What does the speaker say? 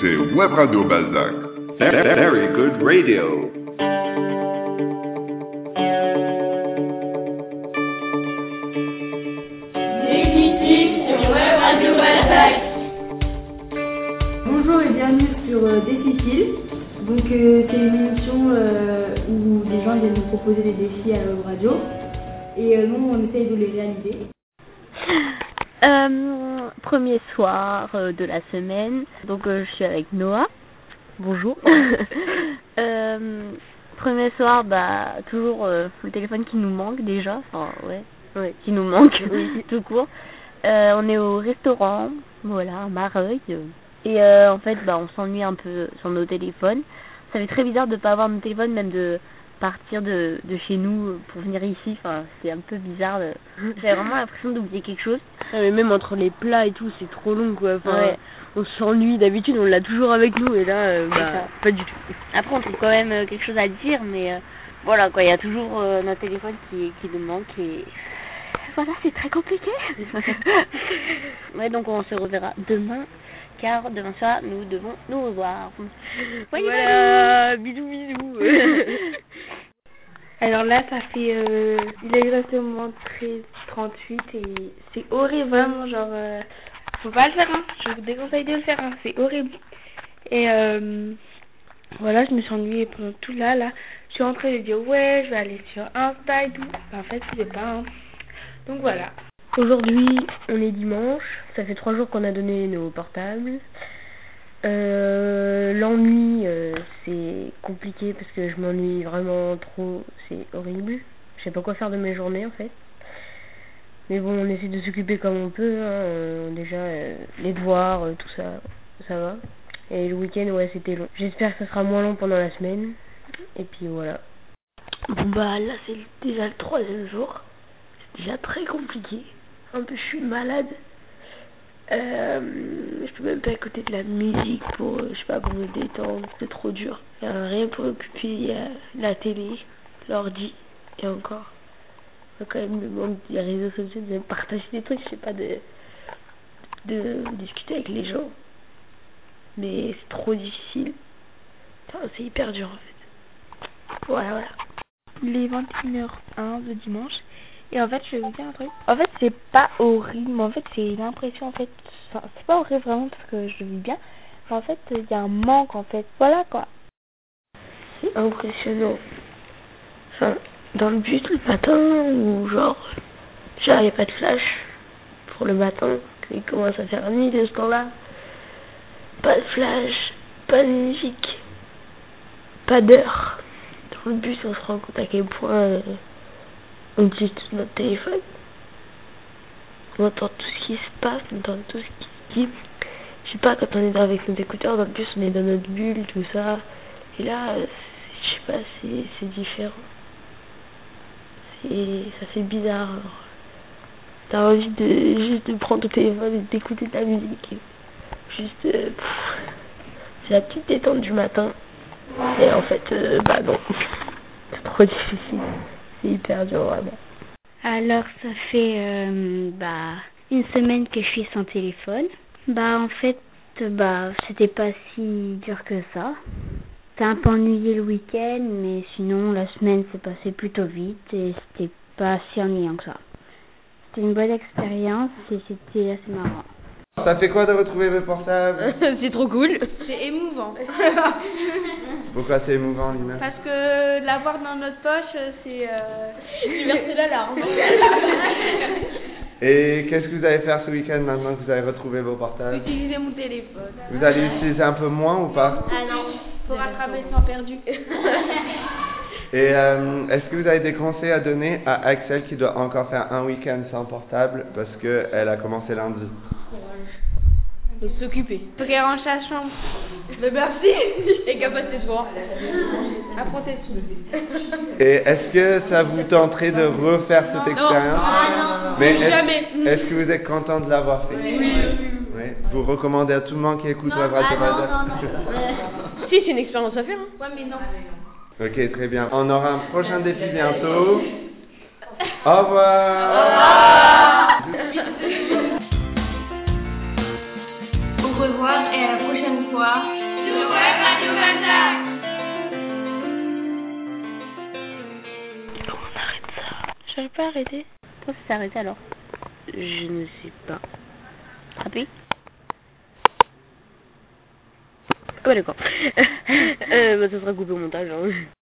écoutez Web Radio Balzac. Very good radio. Bonjour et bienvenue sur Déficile. Donc c'est une émission où des gens viennent nous proposer des défis à la radio et nous on essaye de les réaliser. Premier soir de la semaine, donc je suis avec Noah. Bonjour. Premier soir, toujours le téléphone qui nous manque déjà, qui nous manque, tout court. On est au restaurant, voilà, à Mareuil. Et en fait, on s'ennuie un peu sur nos téléphones. Ça fait très bizarre de pas avoir nos téléphones, même de partir de chez nous pour venir ici. Enfin, c'est un peu bizarre. J'ai vraiment l'impression d'oublier quelque chose. Mais même entre les plats et tout, c'est trop long, quoi. Enfin, on s'ennuie. D'habitude, on l'a toujours avec nous, et là, pas du tout. Après, on trouve quand même quelque chose à dire, mais voilà, quoi. Il y a toujours notre téléphone qui nous manque et voilà, c'est très compliqué. Donc on se reverra demain. Car demain soir, nous devons nous revoir. Voilà, bisous, bisous. Alors là, ça fait... il est exactement 13h38 et c'est horrible, vraiment, genre... faut pas le faire, hein. Je vous déconseille de le faire, hein. C'est horrible. Et voilà, je me suis ennuyée pendant tout là. Je suis rentrée, j'ai dit, ouais, je vais aller sur Insta et tout. En fait, je sais pas, hein. Donc voilà. Aujourd'hui, on est dimanche, ça fait 3 jours qu'on a donné nos portables. L'ennui, c'est compliqué parce que je m'ennuie vraiment trop, c'est horrible. Je sais pas quoi faire de mes journées en fait. Mais bon, on essaie de s'occuper comme on peut, hein. Déjà, les devoirs, tout ça, ça va. Et le week-end, ouais, c'était long. J'espère que ça sera moins long pendant la semaine. Et puis voilà. Bon là c'est déjà le 3e jour. C'est déjà très compliqué. En plus, je suis malade. Je peux même pas écouter de la musique pour, pour me détendre. C'est trop dur. Il y a rien pour occuper. Il y a la télé, l'ordi et encore. Il y a quand même le monde des réseaux sociaux, de partager des trucs, de discuter avec les gens. Mais c'est trop difficile. Enfin, c'est hyper dur en fait. Voilà. Il est 21h01 de dimanche. Et en fait, je vais vous dire un truc. En fait, c'est pas horrible, mais en fait, c'est l'impression, en fait. Enfin, c'est pas horrible vraiment parce que je le vis bien. Mais en fait, il y a un manque, en fait. Voilà, quoi. C'est impressionnant. Enfin, dans le bus le matin, ou genre, il n'y a pas de flash pour le matin. Il commence à faire nuit de ce temps-là. Pas de flash, pas de musique, pas d'heure. Dans le bus, on se rend compte à quel point. On utilise tout notre téléphone. On entend tout ce qui se passe, on entend tout ce qui se dit. Je sais pas, quand on est avec nos écouteurs, dans le bus, on est dans notre bulle, tout ça. Et là, je sais pas, c'est différent. Ça fait bizarre. T'as envie juste de prendre ton téléphone et d'écouter de la musique. C'est la petite détente du matin. Et en fait, non. C'est trop difficile. C'est hyper dur, vraiment. Alors, ça fait une semaine que je suis sans téléphone. En fait, c'était pas si dur que ça. C'est un peu ennuyé le week-end, mais sinon, la semaine s'est passée plutôt vite et c'était pas si ennuyant que ça. C'était une bonne expérience et c'était assez marrant. Ça fait quoi de retrouver mes portables? C'est trop cool. C'est émouvant. Pourquoi c'est émouvant, Lina? Parce que l'avoir dans notre poche, c'est verser la larme. Et qu'est-ce que vous allez faire ce week-end maintenant que vous avez retrouvé vos portables? Utiliser mon téléphone. Vous allez utiliser un peu moins ou pas? Ah non, faut rattraper le temps perdu. Et est-ce que vous avez des conseils à donner à Axel qui doit encore faire un week-end sans portable parce qu'elle a commencé lundi? Faut s'occuper. Faut qu'elle range sa chambre. Merci. Et qu'elle passe ses soirs. Affronter tout. Et est-ce que ça vous tenterait de refaire cette expérience? Non. Mais jamais. Est-ce que vous êtes content de l'avoir fait? Oui. Vous recommandez à tout le monde qui écoute Web Radio Balzac? Si, c'est une expérience à faire. Hein. Ouais, mais non. Ok, très bien. On aura un prochain défi bientôt. Au revoir. Au revoir et à la prochaine fois. fois sur Web Radio Balzac. Comment on arrête ça? J'arrive pas à arrêter. Pourquoi ça s'est arrêté alors? Je ne sais pas. Appuie. Ouais, d'accord. Ça sera coupé au montage. Hein.